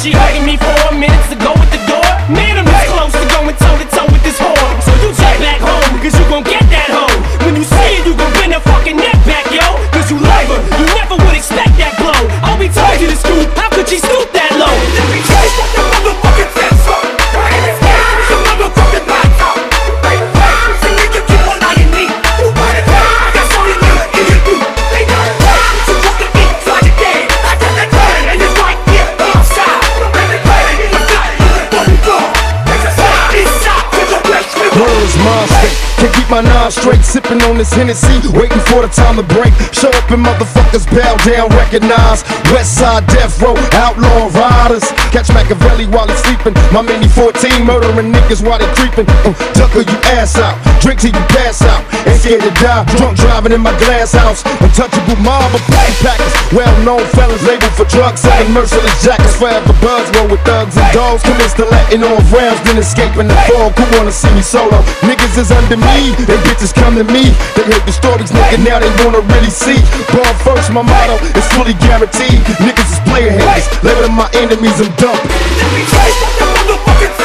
she hugging me 4 minutes to go with the door. Man, I'm this close to going toe to toe with this whore. So you jet back home, cause you gon' get that hoe. When you see it, you gon' win her fucking neck back, yo. Cause you love her, you never would expect that blow. I'll be told you to scoop, how could she stoop that low? Let me taste the motherfucking sense up. The motherfucking lights up. So you can keep on lying me. That's all you nigga idiot do. They know it. So fuck the beat, try to get it. I got that gun, and it's right here outside. Words monster, can't keep my nine straight, sipping on this Hennessy, waiting for the time to break. Show up and motherfuckers bow down, recognize West Side Death Row, outlaw riders. Catch Machiavelli while he's sleeping, my mini 14 murdering niggas while they creeping. Tucker you ass out, drink till you pass out, ain't scared to die, drunk driving in my glass house. Untouchable mob of party packers, well-known fellas labeled for drugs, selling merciless jackets, forever buzz, roll with thugs and dogs. Commence to letting off rounds, then escaping the fog. Who wanna see me solo? Niggas is under me, they bitches come to me. They hate the stories, nigga, now they wanna really see. Born first, my motto is fully guaranteed. Niggas is player haters, label them my enemies, I'm dumping. Let me taste the motherfucking